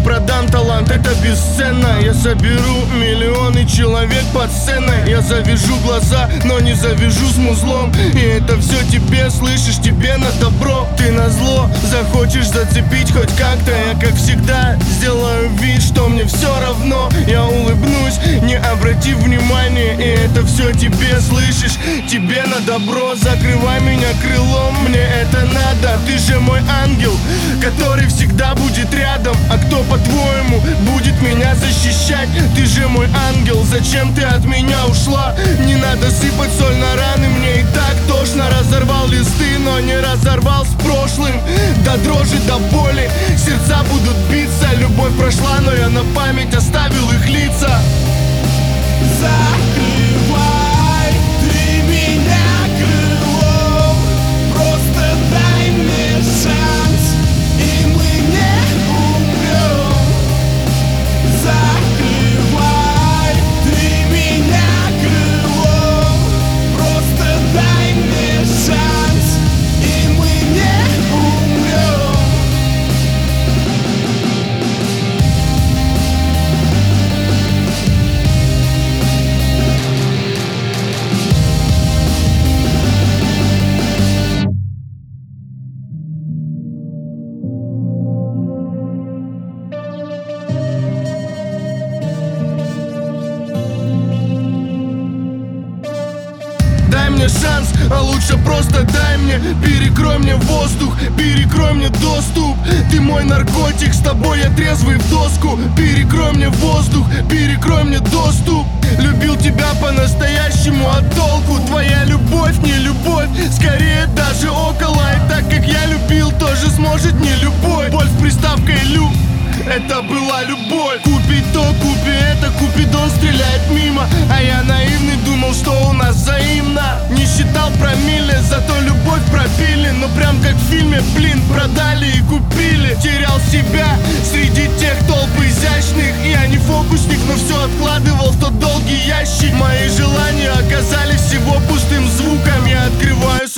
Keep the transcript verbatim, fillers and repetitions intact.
продам талант, это бесценно. Я соберу миллионы человек под сценой. Я завяжу глаза, но не завяжу с музлом. И это все тебе, слышишь, тебе на добро. Ты на зло захочешь зацепить хоть как-то. Я как всегда сделаю вид, что мне все равно. Я улыбнусь, не обратив внимания. И это все тебе, слышишь, тебе на добро. Закрывай меня крылом, мне это надо. Ты же мой ангел, который всегда будет рядом. А кто, по-твоему, будет меня защищать? Ты же мой ангел, зачем ты от меня ушла? Не надо сыпать соль на раны, мне и так тошно. Разорвал листы, но не разорвал с прошлым. До дрожи, до боли, сердца будут биться. Любовь прошла, но я на память оставил их лица. Закрывай ты меня крылом, просто дай мне шанс, и мы не умрем. Закрывай ты меня крылом, просто дай мне шанс, и мы не умрем. Дай мне шанс, а лучше просто дай мне. Перекрой мне воздух, перекрой мне доступ. Ты мой наркотик, с тобой я трезвый в доску. Перекрой мне воздух, перекрой мне доступ. Любил тебя по-настоящему, а толку? Твоя любовь не любовь, скорее даже около. И так как я любил, тоже сможет не любой. Боль с приставкой «люб», это была любовь. Купи то, купи это, Купидон стреляет мимо. А я наивный думал, что у нас взаимно. Не считал промилле, зато любовь пропили. Но прям как в фильме, блин, продали и купили. Терял себя среди тех толп изящных. Я не фокусник, но все откладывал в тот долгий ящик. Мои желания оказались всего пустым звуком. Я открываю